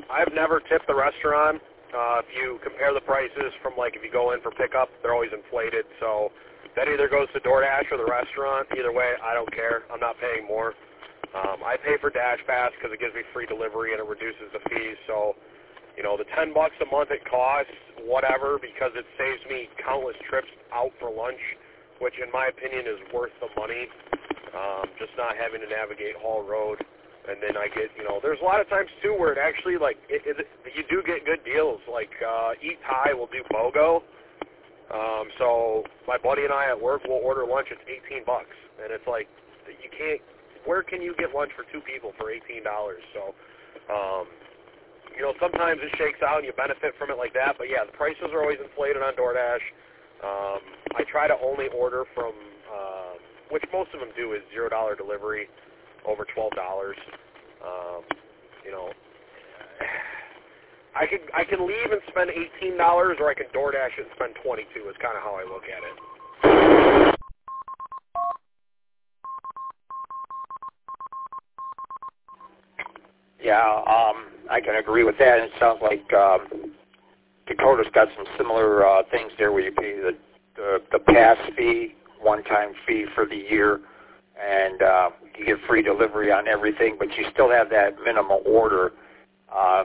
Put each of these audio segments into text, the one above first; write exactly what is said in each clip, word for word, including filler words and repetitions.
I've never tipped the restaurant. Uh, if you compare the prices from, like, if you go in for pickup, they're always inflated. So that either goes to DoorDash or the restaurant. Either way, I don't care. I'm not paying more. Um, I pay for DashPass because it gives me free delivery and it reduces the fees. So, you know, the ten bucks a month it costs, whatever, because it saves me countless trips out for lunch, which in my opinion is worth the money. Um, just not having to navigate Hall Road. And then I get, you know, there's a lot of times, too, where it actually, like, it, it, you do get good deals. Like, uh, Eat Thai will do BOGO. Um, so my buddy and I at work will order lunch. It's eighteen bucks. And it's like, you can't, where can you get lunch for two people for eighteen dollars? So, um, you know, sometimes it shakes out and you benefit from it like that. But, yeah, the prices are always inflated on DoorDash. Um, I try to only order from, uh, which most of them do is zero dollar delivery. Over twelve dollars. Um, you know, I could I can leave and spend eighteen dollars, or I can DoorDash it and spend twenty-two. Is kind of how I look at it. Yeah, um, I can agree with that. It sounds like um, Dakota's got some similar uh, things there, where you pay the the, the pass fee, one-time fee for the year. And uh, you get free delivery on everything, but you still have that minimum order. Uh,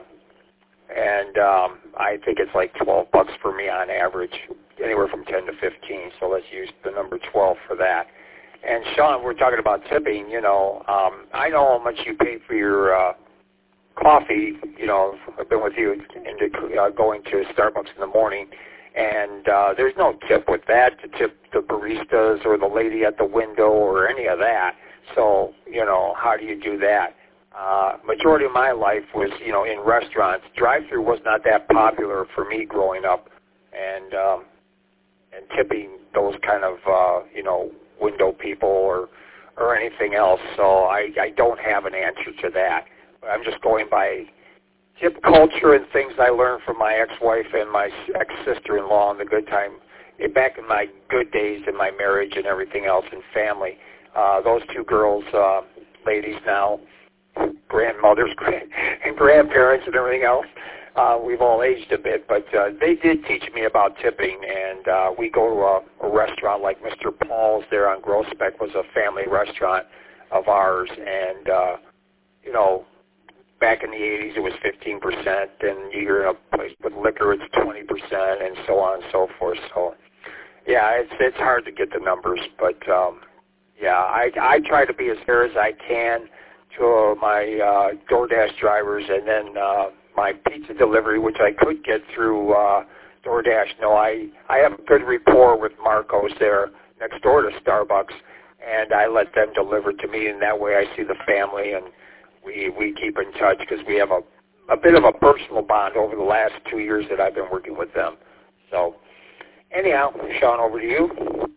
and um, I think it's like twelve bucks for me on average, anywhere from ten to fifteen. So let's use the number twelve for that. And Sean, we're talking about tipping. You know, um, I know how much you pay for your uh, coffee. You know, I've been with you into uh, going to Starbucks in the morning. And uh, there's no tip with that to tip the baristas or the lady at the window or any of that. So, you know, how do you do that? Uh, majority of my life was, you know, in restaurants. Drive-through was not that popular for me growing up, and um, and tipping those kind of, uh, you know, window people or or anything else. So I, I don't have an answer to that. I'm just going by tip culture and things I learned from my ex-wife and my ex-sister-in-law in the good time, back in my good days in my marriage and everything else and family. Uh, those two girls, uh, ladies now, grandmothers and grandparents and everything else, uh, we've all aged a bit, but uh, they did teach me about tipping, and uh, we go to a, a restaurant like Mister Paul's there on Groesbeck, was a family restaurant of ours, and, uh, you know, back in the eighties, it was fifteen percent, and you're in a place with liquor, it's twenty percent, and so on and so forth. So, yeah, it's it's hard to get the numbers, but, um, yeah, I, I try to be as fair as I can to uh, my uh, DoorDash drivers, and then uh, my pizza delivery, which I could get through uh, DoorDash. No, I, I have a good rapport with Marcos there next door to Starbucks, and I let them deliver to me, and that way I see the family, and We we keep in touch because we have a, a bit of a personal bond over the last two years that I've been working with them. So, anyhow, Sean, over to you.